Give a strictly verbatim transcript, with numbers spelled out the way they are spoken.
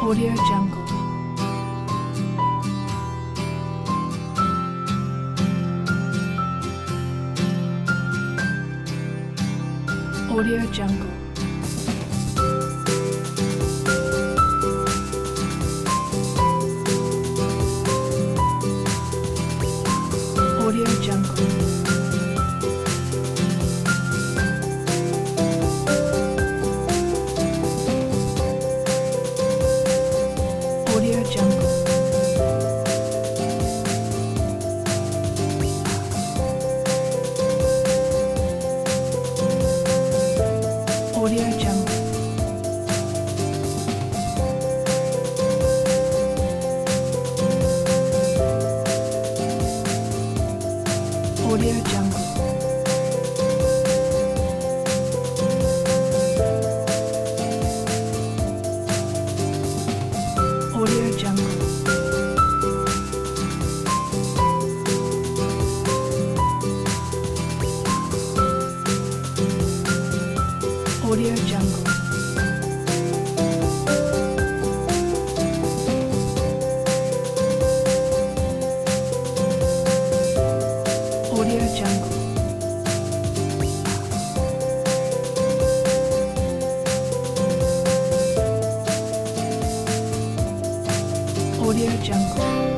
Audio Jungle. Audio Jungle. Audio Jungle. Audio Jungle. Audio Jungle. Audio Jungle. Audio Jungle. Audio Jungle. Audio Jungle. Audio Jungle.